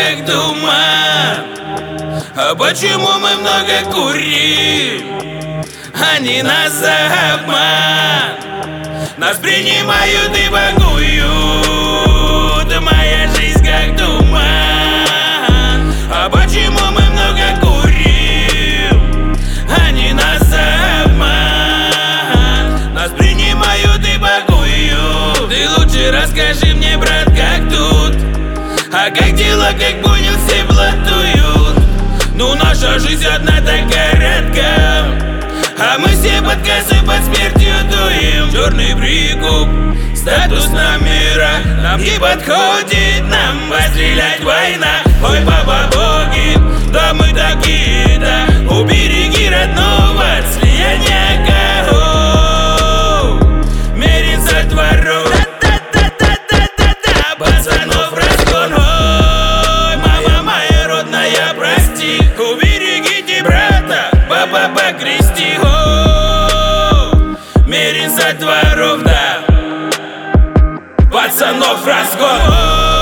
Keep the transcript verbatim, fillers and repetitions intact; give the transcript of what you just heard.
как туман. А почему мы много курим? Они нас за обман. Нас принимают и багуют. Моя жизнь как туман. А почему мы много курим? Они нас за обман. Нас принимают и багуют. Ты лучше расскажи мне, брат, как тут? А как дела, как понял, все блатуют. Ну наша жизнь одна такая редкая, а мы все под кассой, под смертью дуем. Черный прикуп, статус номера нам не подходит, нам пострелять война. Ой, папа, боги, да мы такие-то. Убереги родного от слияния коров. Мерин со дворов, да-да-да-да-да-да. Пацанов разгон. Ой, мама моя родная, прости. Уберегите брата, папа, покрести. Мерин со дворов, да. Пацанов разгон.